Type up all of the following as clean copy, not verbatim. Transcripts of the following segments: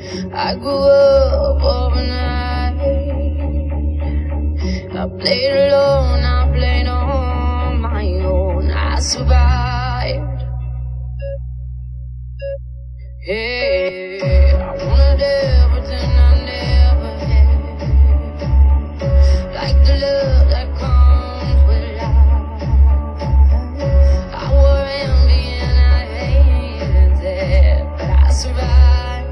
I grew up overnight. I played alone, I played on my own. I survived. Hey, I wanted everything I never had, like the love that comes with life. I wore envy and I hated that, but I survived.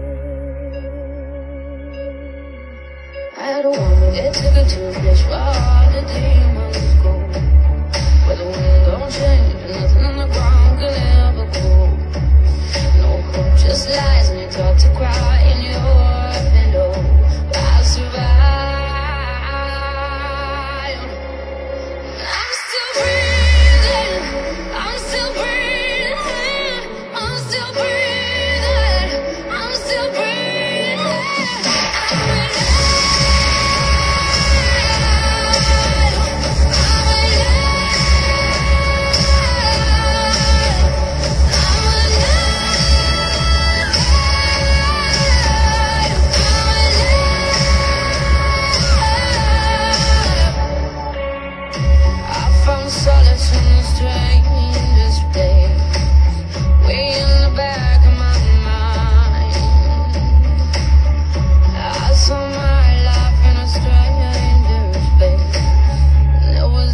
I had a woman that took her to a place where all the demons go, where the wind don't change and nothing on the ground can ever grow. No hope, just lies, and you're taught to cry in your pillow. But I survive. I'm still breathing. I'm still breathing. I'm still breathing. I'm still breathing. I'm alive. Found solace in the strangest place, way in the back of my mind. I saw my life in a stranger's face, and it was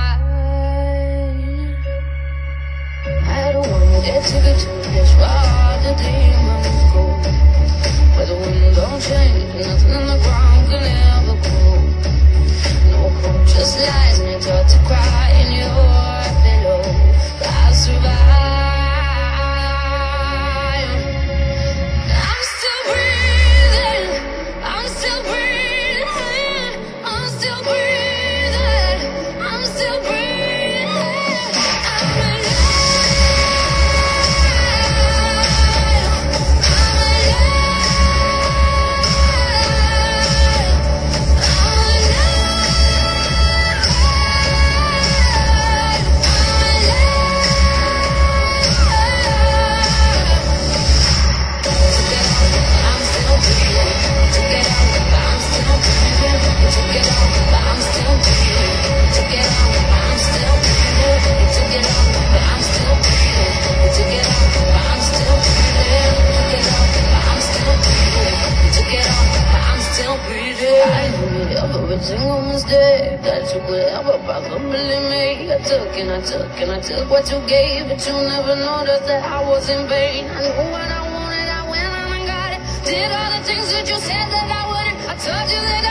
mine. I had a woman that took her to a place where all the demons go, where the wind don't change and nothing on the ground can ever grow. No hope, just lies, and you're taught to cry in your pillow. But I survive. I'm still breathing. I'm still breathing. I'm still breathing. I'm still breathing. I'm alive. I'm every single mistake that you could ever possibly make. I took what you gave, but you never noticed that I was in vain. I knew what I wanted, I went out and got it. Did all the things that you said that I wouldn't. I told you that